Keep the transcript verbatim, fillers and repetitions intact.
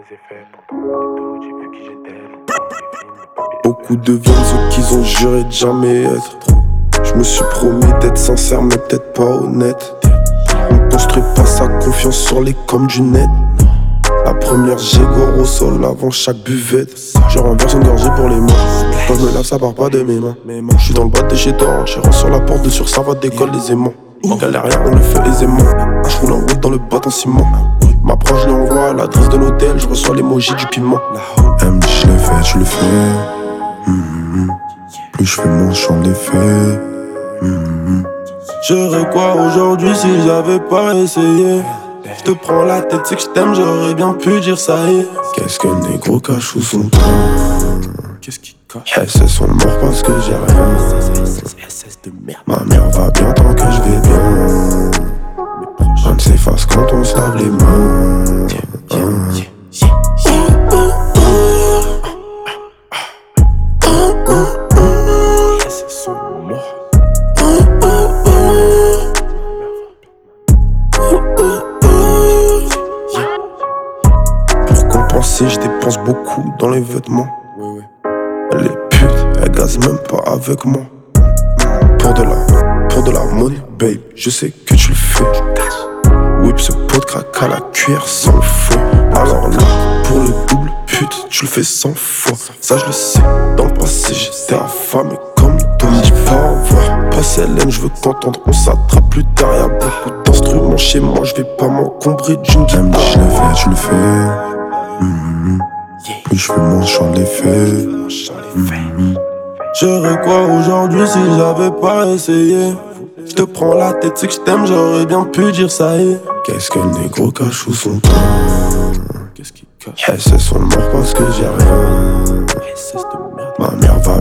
Beaucoup deviennent ce qu'ils ont juré de jamais être. Je me suis promis d'être sincère mais peut-être pas honnête. On construit pas sa confiance sur les coms du net. La première j'égore au sol avant chaque buvette. Je renverse une gorgée pour les mains. Quand je me lave ça part pas de mes mains. Je suis dans le bas de chez toi, je rentre sur la porte de sur ça va d'école les aimants. Galère rien, on le fait aisément. Je roule en route dans le bâton ciment. M'approche, je lui envoie l'adresse de l'hôtel, je reçois l'emoji du piment. Elle me dit je l'ai fait, je le fais. Mm-hmm. Plus je fais moins, je chante les faits. Mm-hmm. J'aurais quoi aujourd'hui si j'avais pas essayé? Je te prends la tête, c'est que je t'aime, j'aurais bien pu dire ça y est. Qu'est-ce que le négro cache sous son teint? Qu'est-ce qu'il cache? S S sont morts parce que j'ai rien. Ma mère va bien tant que je vais bien. On s'efface quand on se lave les mains. Pour compenser, je dépense beaucoup dans les vêtements. Les putes, elles gazent même pas avec moi. Pour de la, pour de la money, babe, je sais que tu le fais. Whip ce pot de crack à la cuillère sans le fouet. Alors là, pour le double, pute, tu le fais cent fois. Ça je le sais, dans le passé j'étais affamé comme toi. Tu vas en voir, pas Célène, je veux t'entendre, on s'attrape plus tard. Y'a beaucoup d'instruments chez moi, je vais pas m'encombrer d'une guitare. Elle me dit je l'ai fait, tu le fais. Mm-hmm. Plus je fais moins, je chante les faits. Mm-hmm. J'aurais quoi aujourd'hui si j'avais pas essayé? Je te prends la tête, c'est que je t'aime, j'aurais bien pu dire ça y est. Qu'est-ce que le négro cache sous son teint? Qu'est-ce qu'il cache? S S sont morts parce que j'ai rien. Ma mère va